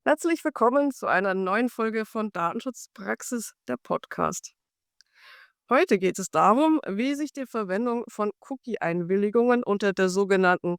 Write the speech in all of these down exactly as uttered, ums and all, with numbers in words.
Herzlich willkommen zu einer neuen Folge von Datenschutzpraxis, der Podcast. Heute geht es darum, wie sich die Verwendung von Cookie-Einwilligungen unter der sogenannten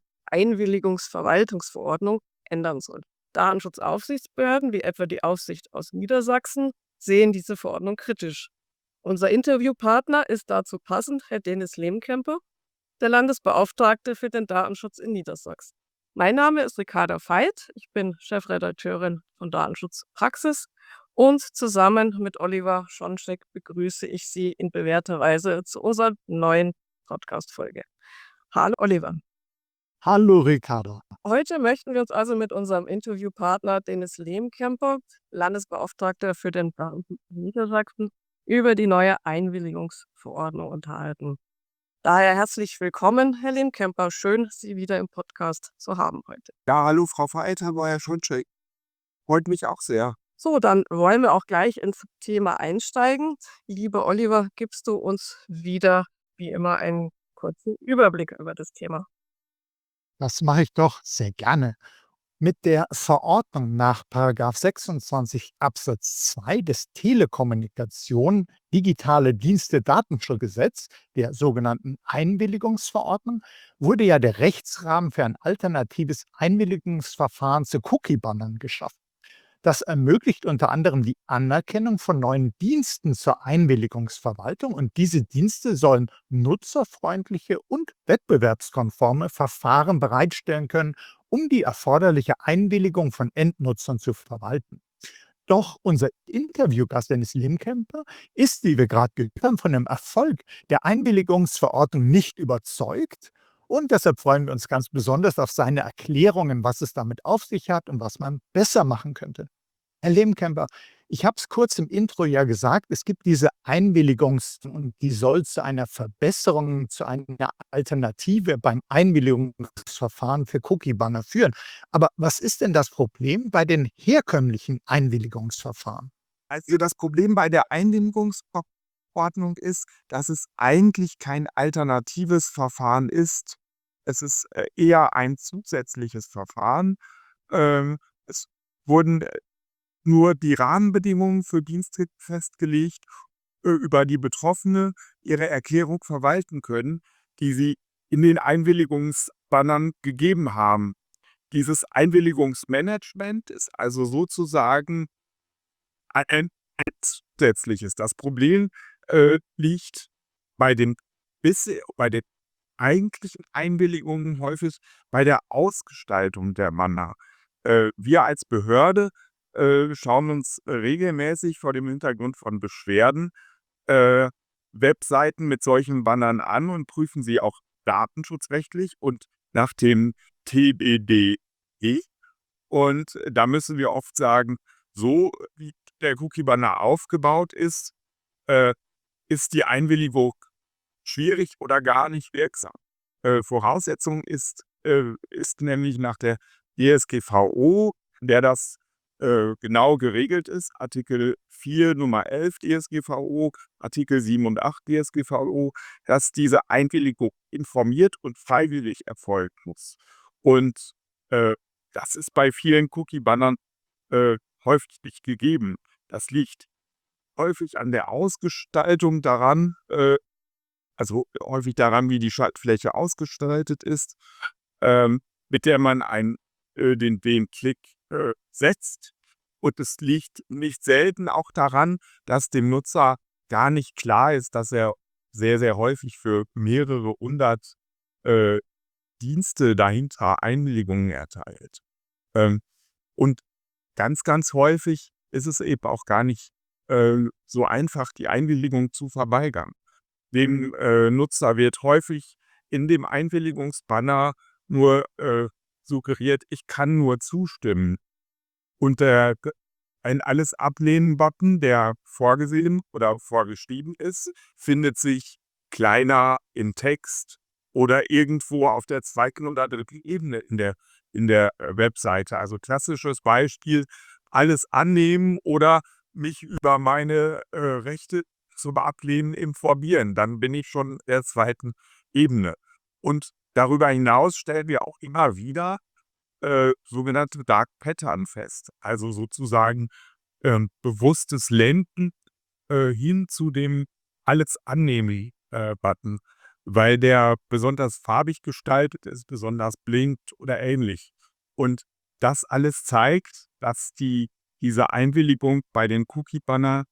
Einwilligungsverwaltungsverordnung ändern soll. Datenschutzaufsichtsbehörden, wie etwa die Aufsicht aus Niedersachsen, sehen diese Verordnung kritisch. Unser Interviewpartner ist dazu passend Herr Denis Lehmkemper, der Landesbeauftragte für den Datenschutz in Niedersachsen. Mein Name ist Ricarda Veit, ich bin Chefredakteurin von Datenschutzpraxis und zusammen mit Oliver Schoncheck begrüße ich Sie in bewährter Weise zu unserer neuen Podcast-Folge. Hallo Oliver. Hallo Ricarda. Heute möchten wir uns also mit unserem Interviewpartner Denis Lehmkemper, Landesbeauftragter für den Datenschutz in Niedersachsen, über die neue Einwilligungsverordnung unterhalten. Daher herzlich willkommen, Herr Lehmkemper. Schön, Sie wieder im Podcast zu haben heute. Ja, hallo Frau Veit, hallo Herr Schoncheck. Freut mich auch sehr. So, dann wollen wir auch gleich ins Thema einsteigen. Lieber Oliver, gibst du uns wieder, wie immer, einen kurzen Überblick über das Thema? Das mache ich doch sehr gerne. Mit der Verordnung nach Paragraph sechsundzwanzig Absatz zwei des Telekommunikation Digitale Dienste Datenschutzgesetz, der sogenannten Einwilligungsverordnung, wurde ja der Rechtsrahmen für ein alternatives Einwilligungsverfahren zu Cookie-Bannern geschaffen. Das ermöglicht unter anderem die Anerkennung von neuen Diensten zur Einwilligungsverwaltung, und diese Dienste sollen nutzerfreundliche und wettbewerbskonforme Verfahren bereitstellen können, um die erforderliche Einwilligung von Endnutzern zu verwalten. Doch unser Interviewgast Denis Lehmkemper ist, wie wir gerade gehört haben, von dem Erfolg der Einwilligungsverordnung nicht überzeugt. Und deshalb freuen wir uns ganz besonders auf seine Erklärungen, was es damit auf sich hat und was man besser machen könnte. Herr Lehmkemper, ich habe es kurz im Intro ja gesagt, es gibt diese Einwilligungs- und die soll zu einer Verbesserung, zu einer Alternative beim Einwilligungsverfahren für Cookie-Banner führen. Aber was ist denn das Problem bei den herkömmlichen Einwilligungsverfahren? Also das Problem bei der Einwilligungsverordnung ist, dass es eigentlich kein alternatives Verfahren ist. Es ist äh, eher ein zusätzliches Verfahren. Ähm, es wurden äh, nur die Rahmenbedingungen für Dienste festgelegt, äh, über die Betroffene ihre Erklärung verwalten können, die sie in den Einwilligungsbannern gegeben haben. Dieses Einwilligungsmanagement ist also sozusagen ein, ein zusätzliches. Das Problem äh, liegt bei den, bisher, bei den eigentlichen Einwilligungen häufig bei der Ausgestaltung der Banner. Äh, wir als Behörde äh, schauen uns regelmäßig vor dem Hintergrund von Beschwerden äh, Webseiten mit solchen Bannern an und prüfen sie auch datenschutzrechtlich und nach dem T B D E. Und da müssen wir oft sagen, so wie der Cookie-Banner aufgebaut ist, äh, ist die Einwilligung schwierig oder gar nicht wirksam. Äh, Voraussetzung ist, äh, ist nämlich nach der D S G V O, der das äh, genau geregelt ist, Artikel vier Nummer elf D S G V O, Artikel sieben und acht D S G V O, dass diese Einwilligung informiert und freiwillig erfolgen muss. Und äh, das ist bei vielen Cookie-Bannern äh, häufig nicht gegeben. Das liegt häufig an der Ausgestaltung daran, äh, also häufig daran, wie die Schaltfläche ausgestaltet ist, ähm, mit der man ein, äh, den, den Klick äh, setzt. Und es liegt nicht selten auch daran, dass dem Nutzer gar nicht klar ist, dass er sehr, sehr häufig für mehrere hundert äh, Dienste dahinter Einwilligungen erteilt. Ähm, und ganz, ganz häufig ist es eben auch gar nicht äh, so einfach, die Einwilligung zu verweigern. Dem äh, Nutzer wird häufig in dem Einwilligungsbanner nur äh, suggeriert, ich kann nur zustimmen. Und der g- ein Alles-Ablehnen-Button, der vorgesehen oder vorgeschrieben ist, findet sich kleiner in Text oder irgendwo auf der zweiten oder dritten Ebene in der, in der äh, Webseite. Also klassisches Beispiel, alles annehmen oder mich über meine äh, Rechte zum Ablehnen informieren. Dann bin ich schon in der zweiten Ebene. Und darüber hinaus stellen wir auch immer wieder äh, sogenannte Dark Pattern fest. Also sozusagen ähm, bewusstes Lenken äh, hin zu dem Alles-Annehmen-Button, weil der besonders farbig gestaltet ist, besonders blinkt oder ähnlich. Und das alles zeigt, dass die, diese Einwilligung bei den Cookie-Banner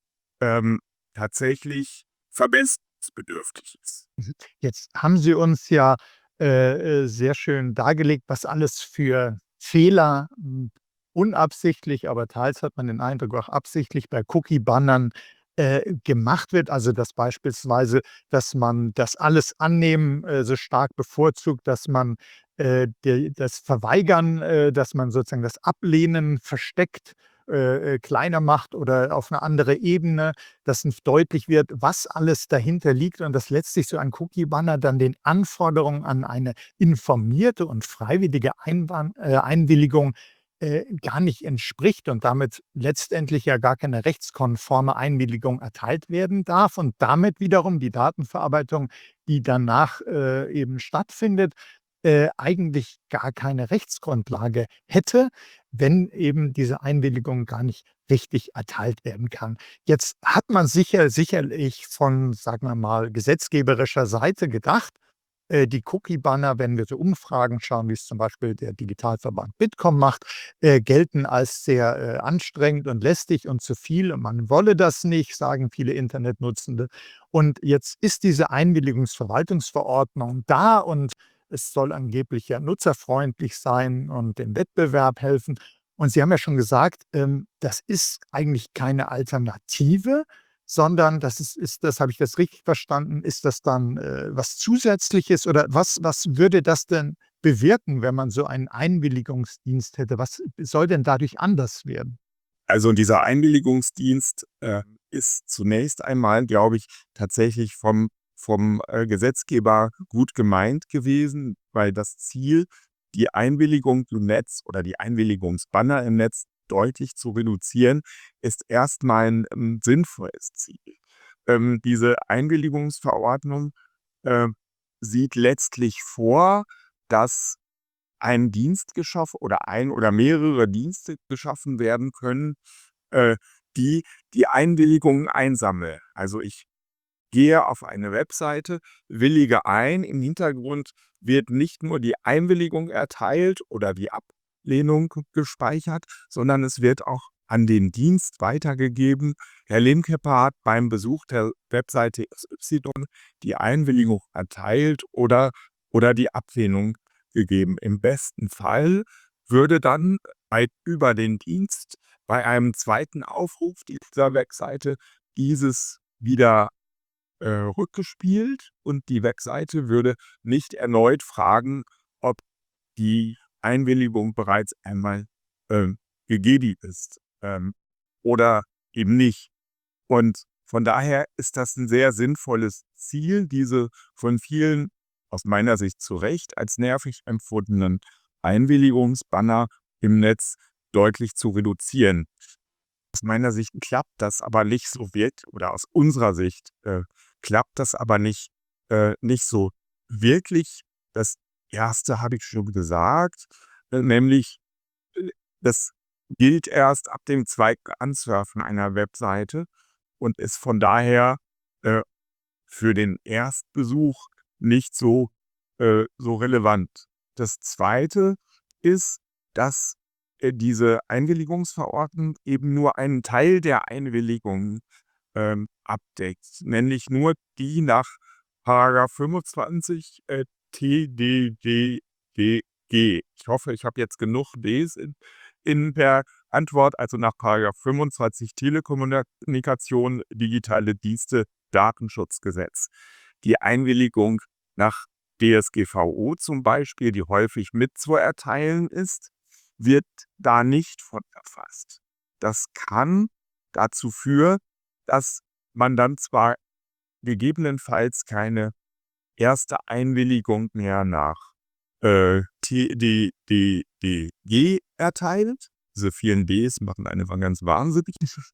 ähm, tatsächlich verbesserungsbedürftig ist. Jetzt haben Sie uns ja äh, äh, sehr schön dargelegt, was alles für Fehler, hm, unabsichtlich, aber teils hat man den Eindruck auch absichtlich bei Cookie-Bannern äh, gemacht wird. Also, dass beispielsweise, dass man das alles annehmen äh, so stark bevorzugt, dass man äh, de das Verweigern, äh, dass man sozusagen das Ablehnen versteckt, äh, äh, kleiner macht oder auf eine andere Ebene, dass n deutlich wird, was alles dahinter liegt und dass letztlich so ein Cookie-Banner dann den Anforderungen an eine informierte und freiwillige Einwan äh, Einwilligung äh, gar nicht entspricht und damit letztendlich ja gar keine rechtskonforme Einwilligung erteilt werden darf und damit wiederum die Datenverarbeitung, die danach äh, eben stattfindet, äh, eigentlich gar keine Rechtsgrundlage hätte, wenn eben diese Einwilligung gar nicht richtig erteilt werden kann. Jetzt hat man sicher sicherlich von, sagen wir mal, gesetzgeberischer Seite gedacht, äh, die Cookie-Banner, wenn wir so Umfragen schauen, wie es zum Beispiel der Digitalverband Bitkom macht, äh, gelten als sehr, äh, anstrengend und lästig und zu viel und man wolle das nicht, sagen viele Internetnutzende. Und jetzt ist diese Einwilligungsverwaltungsverordnung da und es soll angeblich ja nutzerfreundlich sein und dem Wettbewerb helfen. Und Sie haben ja schon gesagt, ähm, das ist eigentlich keine Alternative, sondern das ist ist das habe ich das richtig verstanden? Ist das dann, äh, was Zusätzliches oder was was würde das denn bewirken, wenn man so einen Einwilligungsdienst hätte? Was soll denn dadurch anders werden? Also dieser Einwilligungsdienst äh, ist zunächst einmal, glaube ich, tatsächlich vom, vom äh, Gesetzgeber gut gemeint gewesen, weil das Ziel, die Einwilligung im Netz oder die Einwilligungsbanner im Netz deutlich zu reduzieren, ist erstmal ein ähm, sinnvolles Ziel. Ähm, diese Einwilligungsverordnung äh, sieht letztlich vor, dass ein Dienst geschaffen oder ein oder mehrere Dienste geschaffen werden können, äh, die die Einwilligungen einsammeln. Also, ich gehe auf eine Webseite, willige ein, im Hintergrund wird nicht nur die Einwilligung erteilt oder die Ablehnung gespeichert, sondern es wird auch an den Dienst weitergegeben. Herr Lemkeper hat beim Besuch der Webseite X Y die Einwilligung erteilt oder oder die Ablehnung gegeben. Im besten Fall würde dann bei über den Dienst bei einem zweiten Aufruf dieser Webseite dieses wieder äh, rückgespielt und die Webseite würde nicht erneut fragen, ob die Einwilligung bereits einmal ähm, gegeben ist ähm, oder eben nicht. Und von daher ist das ein sehr sinnvolles Ziel, diese von vielen, aus meiner Sicht zu Recht, als nervig empfundenen Einwilligungsbanner im Netz deutlich zu reduzieren. Aus meiner Sicht klappt das aber nicht so wirk oder aus unserer Sicht, äh, klappt das aber nicht äh, nicht so wirklich. Das erste habe ich schon gesagt, äh, nämlich, äh, das gilt erst ab dem zweiten Ansurfen einer Webseite und ist von daher äh, für den Erstbesuch nicht so äh, so relevant. Das Zweite ist, dass äh, diese Einwilligungsverordnung eben nur einen Teil der Einwilligung ähm, abdeckt, nämlich nur die nach Paragraph fünfundzwanzig äh, T D D D G. Ich hoffe, ich habe jetzt genug Ds in, in der Antwort, also nach Paragraph fünfundzwanzig Telekommunikation, digitale Dienste, Datenschutzgesetz. Die Einwilligung nach D S G V O zum Beispiel, die häufig mit zu erteilen ist, wird da nicht von erfasst. Das kann dazu führen, dass man dann zwar gegebenenfalls keine erste Einwilligung mehr nach äh, T D D D G erteilt. Diese vielen Ds machen einen immer ganz wahnsinnig.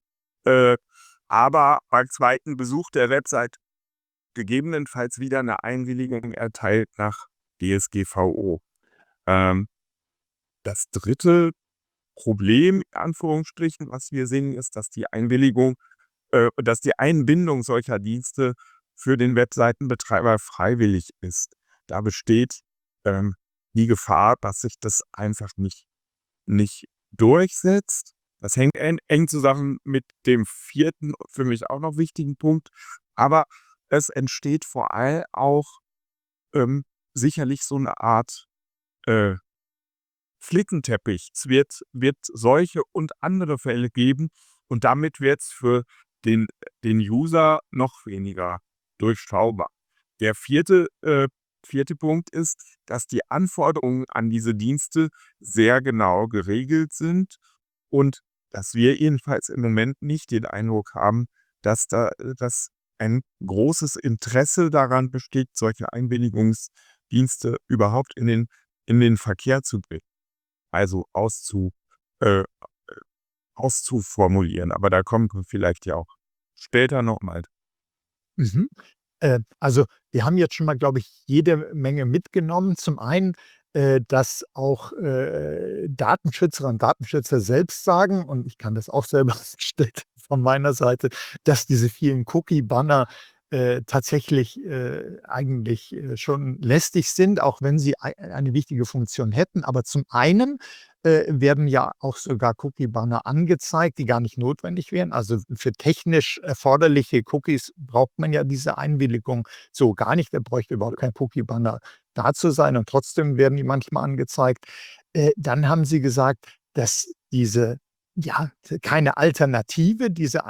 Äh, aber beim zweiten Besuch der Website gegebenenfalls wieder eine Einwilligung erteilt nach D S G V O. Ähm, das dritte Problem, in Anführungsstrichen, was wir sehen, ist, dass die Einwilligung äh, dass die Einbindung solcher Dienste für den Webseitenbetreiber freiwillig ist. Da besteht, ähm, die Gefahr, dass sich das einfach nicht nicht durchsetzt. Das hängt en eng zusammen mit dem vierten für mich auch noch wichtigen Punkt, aber es entsteht vor allem auch, ähm, sicherlich so eine Art, äh, Flickenteppich. Es wird wird solche und andere Fälle geben und damit wird es für den den User noch weniger durchschaubar. Der vierte äh, vierte Punkt ist, dass die Anforderungen an diese Dienste sehr genau geregelt sind und dass wir jedenfalls im Moment nicht den Eindruck haben, dass da äh, dass ein großes Interesse daran besteht, solche Einwilligungsdienste überhaupt in den in den Verkehr zu bringen, also auszu äh, auszuformulieren. Aber da kommen wir vielleicht ja auch später noch mal. Mhm. Äh, also, wir haben jetzt schon mal, glaube ich, jede Menge mitgenommen. Zum einen, äh, dass auch, äh, Datenschützerinnen und Datenschützer selbst sagen, und ich kann das auch selber feststellen von meiner Seite, dass diese vielen Cookie-Banner, äh, tatsächlich, äh, eigentlich, äh, schon lästig sind, auch wenn sie ei eine wichtige Funktion hätten. Aber zum einen, äh, werden ja auch sogar Cookie-Banner angezeigt, die gar nicht notwendig wären. Also, für technisch erforderliche Cookies braucht man ja diese Einwilligung so gar nicht. Da bräuchte überhaupt kein Cookie-Banner da zu sein und trotzdem werden die manchmal angezeigt. Äh, dann haben sie gesagt, dass diese ja, keine Alternative, diese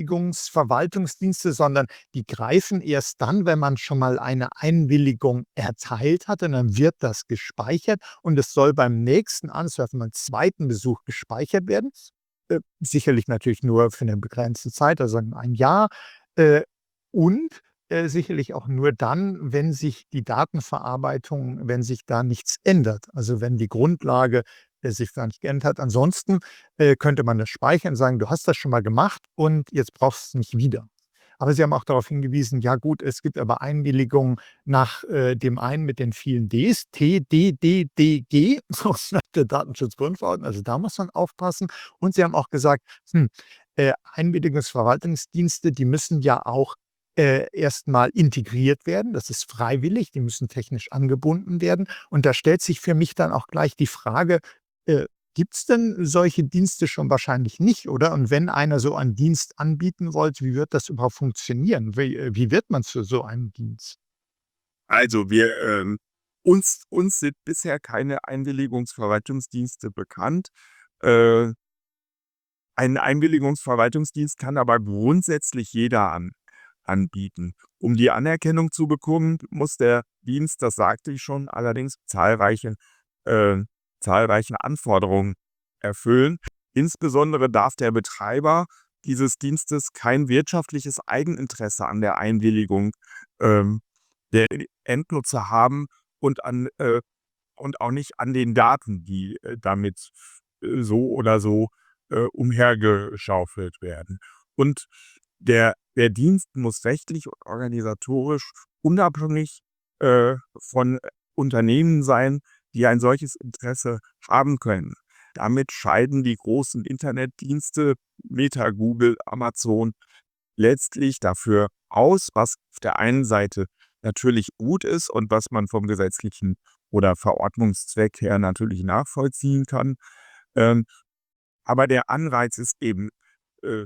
Einwilligungsverwaltungsdienste, sondern die greifen erst dann, wenn man schon mal eine Einwilligung erteilt hat und dann wird das gespeichert und es soll beim nächsten Ansurfen, beim zweiten Besuch gespeichert werden. Äh, sicherlich natürlich nur für eine begrenzte Zeit, also ein Jahr. Äh, und, äh, sicherlich auch nur dann, wenn sich die Datenverarbeitung wenn sich da nichts ändert. Also, wenn die Grundlage, äh, sich gar nicht geändert hat. Ansonsten, äh, könnte man das speichern und sagen: „Du hast das schon mal gemacht und jetzt brauchst du's nicht wieder.“ Aber sie haben auch darauf hingewiesen, ja gut, es gibt aber Einwilligungen nach, äh, dem einen mit den vielen Ds, T D D D G, so nach der Datenschutzgrundverordnung, also da muss man aufpassen. Und sie haben auch gesagt, hm, äh, Einwilligungsverwaltungsdienste, die müssen ja auch, äh, erst mal integriert werden. Das ist freiwillig, die müssen technisch angebunden werden. Und da stellt sich für mich dann auch gleich die Frage, äh, gibt es denn solche Dienste schon? Wahrscheinlich nicht, oder? Und wenn einer so einen Dienst anbieten wollte, wie wird das überhaupt funktionieren? Wie äh, wie wird man zu so einem Dienst? Also, wir, ähm uns uns sind bisher keine Einwilligungsverwaltungsdienste bekannt. Äh, ein Einwilligungsverwaltungsdienst kann aber grundsätzlich jeder an anbieten. Um die Anerkennung zu bekommen, muss der Dienst, das sagte ich schon, allerdings zahlreiche äh, zahlreiche Anforderungen erfüllen. Insbesondere darf der Betreiber dieses Dienstes kein wirtschaftliches Eigeninteresse an der Einwilligung, ähm, der Endnutzer haben und an äh, und auch nicht an den Daten, die, äh, damit, äh, so oder so, äh, umhergeschaufelt werden. Und der der Dienst muss rechtlich und organisatorisch unabhängig, äh, von Unternehmen sein, die ein solches Interesse haben können. Damit scheiden die großen Internetdienste, Meta, Google, Amazon, letztlich dafür aus, was auf der einen Seite natürlich gut ist und was man vom gesetzlichen oder Verordnungszweck her natürlich nachvollziehen kann. Ähm, aber der Anreiz ist eben, äh,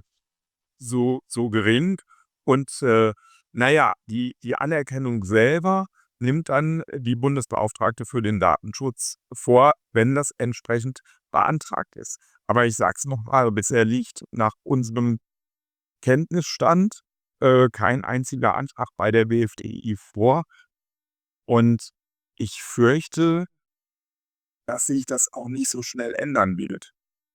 so so gering und, äh, na ja, die die Anerkennung selber nimmt dann die Bundesbeauftragte für den Datenschutz vor, wenn das entsprechend beantragt ist. Aber ich sage es noch mal, bisher liegt nach unserem Kenntnisstand, äh, kein einziger Antrag bei der B F D I vor und ich fürchte, dass sich das auch nicht so schnell ändern wird.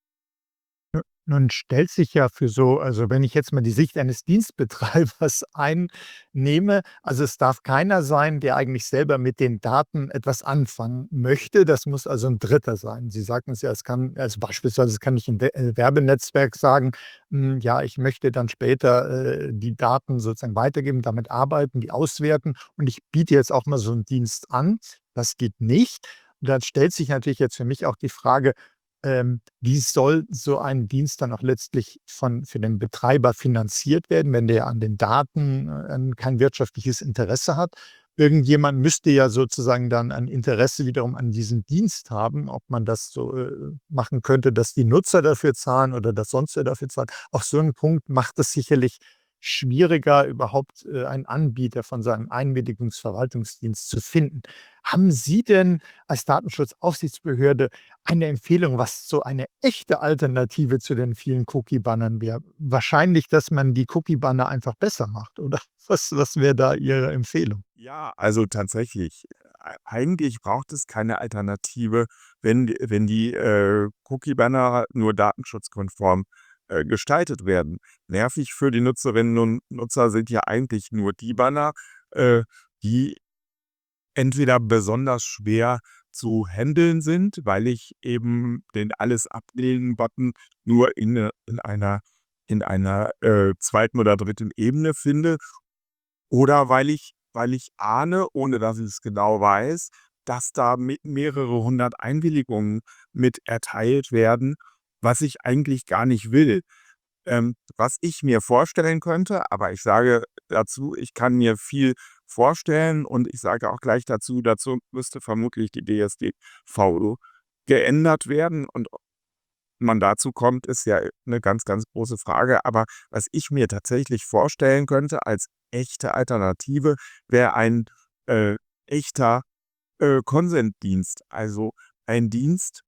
Nun stellt sich ja für so also, wenn ich jetzt mal die Sicht eines Dienstbetreibers einnehme, also, es darf keiner sein, der eigentlich selber mit den Daten etwas anfangen möchte. Das muss also ein Dritter sein. Sie sagten es ja, es kann also, beispielsweise kann ich 'n We äh, Werbenetzwerk sagen, hm, ja, ich möchte dann später, äh, die Daten sozusagen weitergeben, damit arbeiten, die auswerten und ich biete jetzt auch mal so einen Dienst an. Das geht nicht. Da stellt sich natürlich jetzt für mich auch die Frage, ähm, wie soll so ein Dienst dann auch letztlich von für den Betreiber finanziert werden, wenn der an den Daten, äh, kein wirtschaftliches Interesse hat? Irgendjemand müsste ja sozusagen dann ein Interesse wiederum an diesem Dienst haben, ob man das so, äh, machen könnte, dass die Nutzer dafür zahlen oder dass sonst wer dafür zahlt. Auch so 'n Punkt macht es sicherlich schwieriger, überhaupt, äh, einen Anbieter von so einem Einwilligungsverwaltungsdienst zu finden. Haben Sie denn als Datenschutzaufsichtsbehörde eine Empfehlung, was so eine echte Alternative zu den vielen Cookie-Bannern wäre? Wahrscheinlich, dass man die Cookie-Banner einfach besser macht, oder was was wäre da Ihre Empfehlung? Ja, also tatsächlich. Ei eigentlich braucht es keine Alternative, wenn d wenn die, äh, Cookie-Banner nur datenschutzkonform, äh, gestaltet werden. Nervig für die Nutzerinnen und Nutzer sind ja eigentlich nur die Banner, äh, die entweder besonders schwer zu handeln sind, weil ich eben den Alles-ablehnen-Button nur in 'ne in einer in einer, äh, zweiten oder dritten Ebene finde oder weil ich weil ich ahne, ohne dass ich es genau weiß, dass da me mehrere hundert Einwilligungen mit erteilt werden, was ich eigentlich gar nicht will. Ähm, was ich mir vorstellen könnte, aber ich sage dazu, ich kann mir viel vorstellen und ich sage auch gleich dazu, dazu müsste vermutlich die D S D V O geändert werden und ob man dazu kommt, ist ja 'ne ganz, ganz große Frage. Aber was ich mir tatsächlich vorstellen könnte als echte Alternative, wäre ein, äh, echter, äh, Consent-Dienst. Also ein Dienst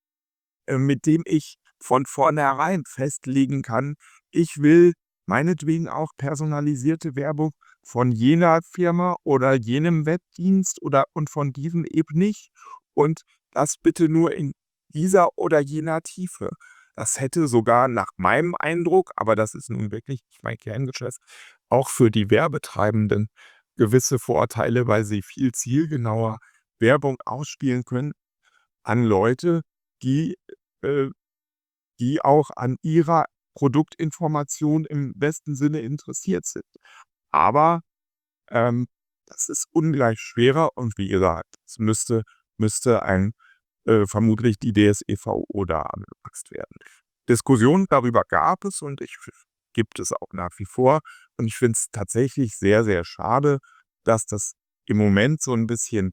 äh, mit dem ich von vornherein festlegen kann, ich will meinetwegen auch personalisierte Werbung von jener Firma oder jenem Webdienst oder und von diesem eben nicht und das bitte nur in dieser oder jener Tiefe. Das hätte sogar nach meinem Eindruck, aber das ist nun wirklich nicht mein Kerngeschäft, auch für die Werbetreibenden gewisse Vorteile, weil sie viel zielgenauer Werbung ausspielen können an Leute, die, äh die auch an ihrer Produktinformation im besten Sinne interessiert sind. Aber, ähm, das ist ungleich schwerer und wie gesagt, es müsste müsste ein äh, vermutlich die D S E V O da angepasst werden. Diskussionen darüber gab es und ich f gibt es auch nach wie vor und ich finde es tatsächlich sehr, sehr schade, dass das im Moment so 'n bisschen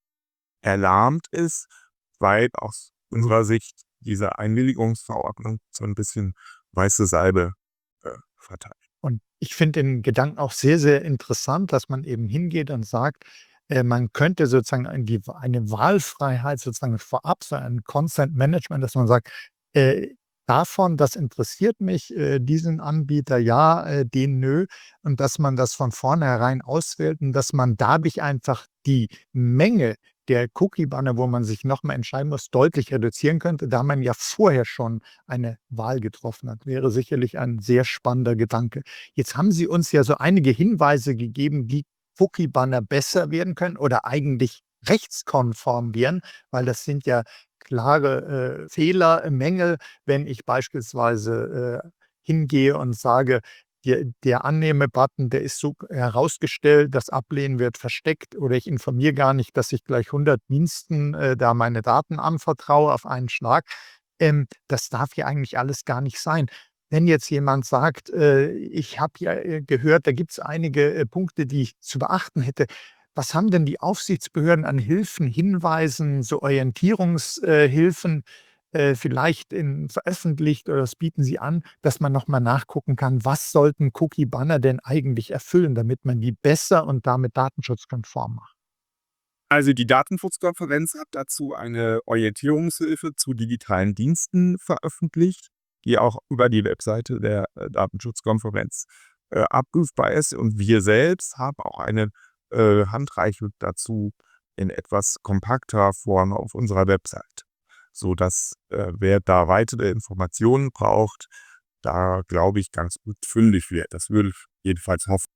erlahmt ist, weil aus unserer Sicht diese Einwilligungsverordnung so 'n bisschen weiße Salbe, äh, verteilt. Und ich finde den Gedanken auch sehr, sehr interessant, dass man eben hingeht und sagt, äh, man könnte sozusagen ein die eine Wahlfreiheit sozusagen vorab, so ein Consent-Management, dass man sagt, äh, davon, das interessiert mich, äh, diesen Anbieter ja, äh, den nö. Und dass man das von vornherein auswählt und dass man dadurch einfach die Menge der Cookie-Banner, wo man sich noch mal entscheiden muss, deutlich reduzieren könnte, da man ja vorher schon eine Wahl getroffen hat. Wäre sicherlich ein sehr spannender Gedanke. Jetzt haben Sie uns ja so einige Hinweise gegeben, wie Cookie-Banner besser werden können oder eigentlich rechtskonform wären, weil das sind ja klare, äh, Fehler, äh, Mängel, wenn ich beispielsweise, äh, hingehe und sage, der der Annehme-Button, der ist so herausgestellt, das Ablehnen wird versteckt oder ich informiere gar nicht, dass ich gleich hundert Diensten, äh, da meine Daten anvertraue auf einen Schlag. Ähm, das darf ja eigentlich alles gar nicht sein. Wenn jetzt jemand sagt, äh, ich habe ja, äh, gehört, da gibt's einige, äh, Punkte, die ich zu beachten hätte. Was haben denn die Aufsichtsbehörden an Hilfen, Hinweisen, so Orientierungs äh, Hilfen, äh, vielleicht in veröffentlicht oder was bieten Sie an, dass man noch mal nachgucken kann, was sollten Cookie-Banner denn eigentlich erfüllen, damit man die besser und damit datenschutzkonform macht? Also, die Datenschutzkonferenz hat dazu eine Orientierungshilfe zu digitalen Diensten veröffentlicht, die auch über die Webseite der, äh, Datenschutzkonferenz, äh, abrufbar ist. Und wir selbst haben auch eine, äh, Handreichung dazu in etwas kompakter Form auf unserer Website, sodass, äh, wer da weitere Informationen braucht, da, glaube ich, ganz gut fündig wird. Das würde ich jedenfalls hoffen.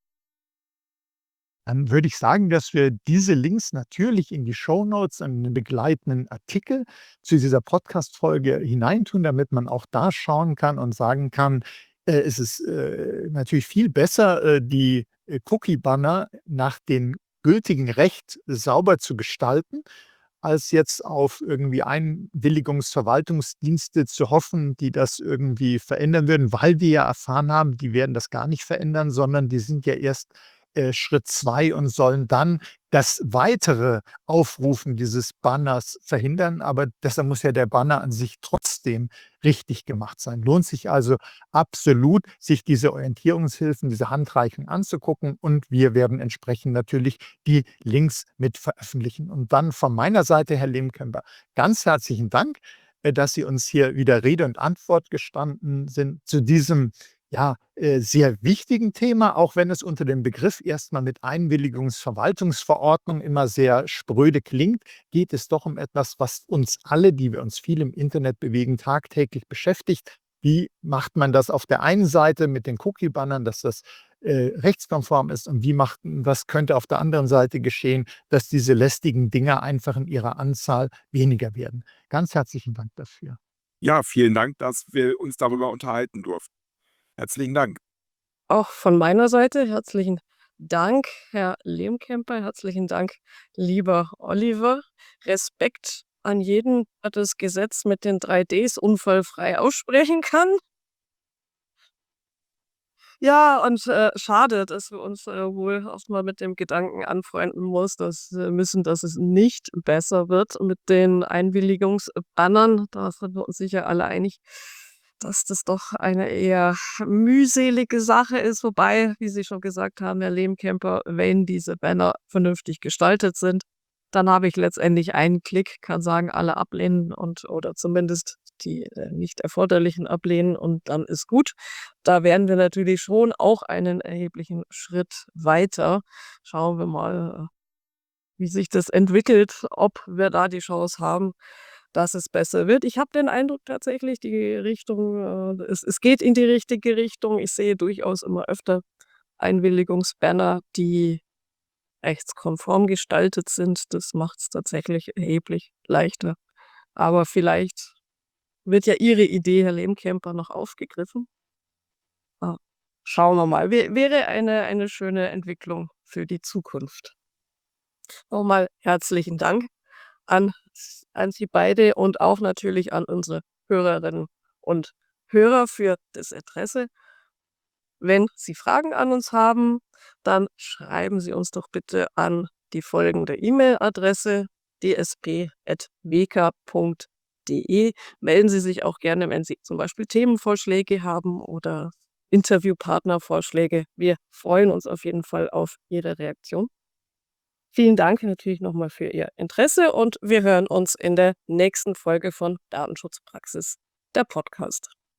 Dann würde ich sagen, dass wir diese Links natürlich in die Shownotes und in den begleitenden Artikel zu dieser Podcast-Folge hineintun, damit man auch da schauen kann und sagen kann, äh, es ist, äh, natürlich viel besser, äh, die, äh, Cookie-Banner nach dem gültigen Recht sauber zu gestalten als jetzt auf irgendwie Einwilligungsverwaltungsdienste zu hoffen, die das irgendwie verändern würden, weil wir ja erfahren haben, die werden das gar nicht verändern, sondern die sind ja erst äh, Schritt zwei und sollen dann das weitere Aufrufen dieses Banners verhindern. Aber deshalb muss ja der Banner an sich trotzdem richtig gemacht sein. Lohnt sich also absolut, sich diese Orientierungshilfen, diese Handreichung anzugucken, und wir werden entsprechend natürlich die Links mit veröffentlichen. Und dann von meiner Seite, Herr Lehmkemper, ganz herzlichen Dank, äh, dass Sie uns hier wieder Rede und Antwort gestanden sind zu diesem ja, äh, sehr wichtigen Thema, auch wenn es unter dem Begriff erstmal mit Einwilligungsverwaltungsverordnung immer sehr spröde klingt, geht es doch um etwas, was uns alle, die wir uns viel im Internet bewegen, tagtäglich beschäftigt. Wie macht man das auf der einen Seite mit den Cookie-Bannern, dass das äh, rechtskonform ist, und wie macht, was könnte auf der anderen Seite geschehen, dass diese lästigen Dinger einfach in ihrer Anzahl weniger werden. Ganz herzlichen Dank dafür. Ja, vielen Dank, dass wir uns darüber unterhalten durften. Herzlichen Dank. Auch von meiner Seite herzlichen Dank, Herr Lehmkemper, herzlichen Dank, lieber Oliver. Respekt an jeden, der das Gesetz mit den drei Ds unfallfrei aussprechen kann. Ja, und äh, schade, dass wir uns äh, wohl erstmal mit dem Gedanken anfreunden muss, dass, äh, müssen, dass es nicht besser wird mit den Einwilligungsbannern. Da sind wir uns sicher alle einig, dass das doch eine eher mühselige Sache ist. Wobei, wie Sie schon gesagt haben, Herr Lehmkemper, wenn diese Banner vernünftig gestaltet sind, dann habe ich letztendlich einen Klick, kann sagen, alle ablehnen und oder zumindest die äh, nicht erforderlichen ablehnen, und dann ist gut. Da wären wir natürlich schon auch einen erheblichen Schritt weiter. Schauen wir mal, äh, wie sich das entwickelt, ob wir da die Chance haben, dass es besser wird. Ich habe den Eindruck tatsächlich, die Richtung, äh, es, es geht in die richtige Richtung. Ich sehe durchaus immer öfter Einwilligungsbanner, die rechtskonform gestaltet sind. Das macht es tatsächlich erheblich leichter. Aber vielleicht wird ja Ihre Idee, Herr Lehmkemper, noch aufgegriffen. Ah, schauen wir mal. Wä wäre eine eine schöne Entwicklung für die Zukunft. Nochmal herzlichen Dank an an Sie beide und auch natürlich an unsere Hörerinnen und Hörer für das Interesse. Wenn Sie Fragen an uns haben, dann schreiben Sie uns doch bitte an die folgende E-Mail-Adresse d s p at w k punkt d e. Melden Sie sich auch gerne, wenn Sie zum Beispiel Themenvorschläge haben oder Interviewpartnervorschläge. Wir freuen uns auf jeden Fall auf Ihre Reaktion. Vielen Dank natürlich nochmal für Ihr Interesse, und wir hören uns in der nächsten Folge von Datenschutzpraxis, der Podcast.